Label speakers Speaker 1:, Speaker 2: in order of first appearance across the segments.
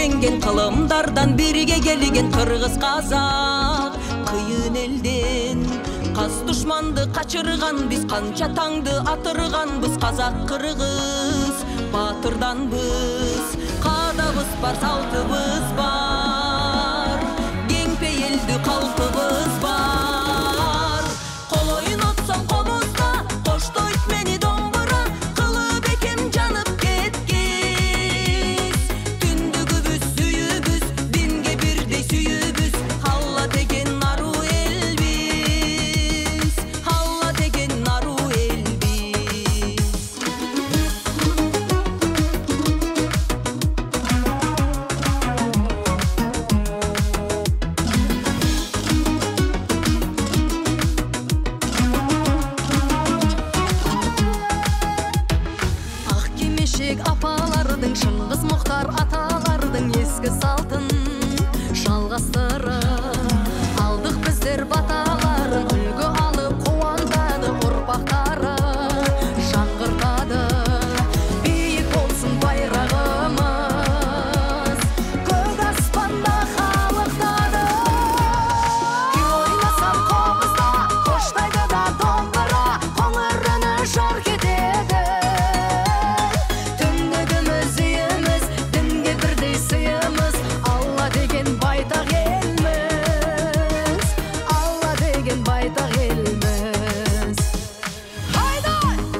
Speaker 1: жеңген кылымдардан бирге келген кыргыз казак. Кыйын элден каз душманды качырган биз, канча таңды атырганбыз. Казак кыргыз батырданбыз, каадабыз бар, салтыбыз бар, кеңпе элдүү калкыбыз бар. Кол ойнотсоң комузда, коштойт мени домбура, кылып экем жанып кеткиз. Түндүгүбүз сүйүбүз, динге бирдей сүйүбүз, Алла деген аруу элбиз, Алла деген аруу элбиз. Ак кимешек апалардын, Шыңгыз Муктар аталардын эске салтын жалгастырып алдык биздер баталарын. Үлгү алып кубандады урпактары, жаңгыртады бийик болсун байрагымыз, көк аспанда калыктады. Күй ойнасам комузда, коштойду да домбура, коңуруну жарк этеді. Түндүгүмүз үйүмүз, динге бирдей сыйымыз, Алла деген байтак элмиз, Алла деген байтак элмиз. Хайда!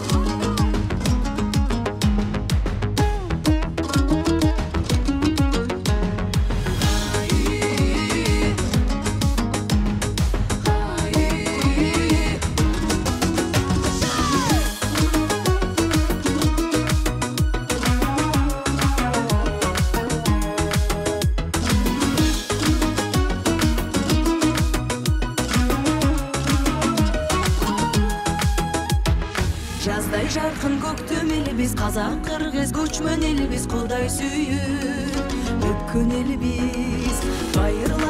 Speaker 1: Жаздай жаркын көктөм элбиз, казак кыргыз көчмөн элбиз, Кудай сүйүп өпкөн элбиз.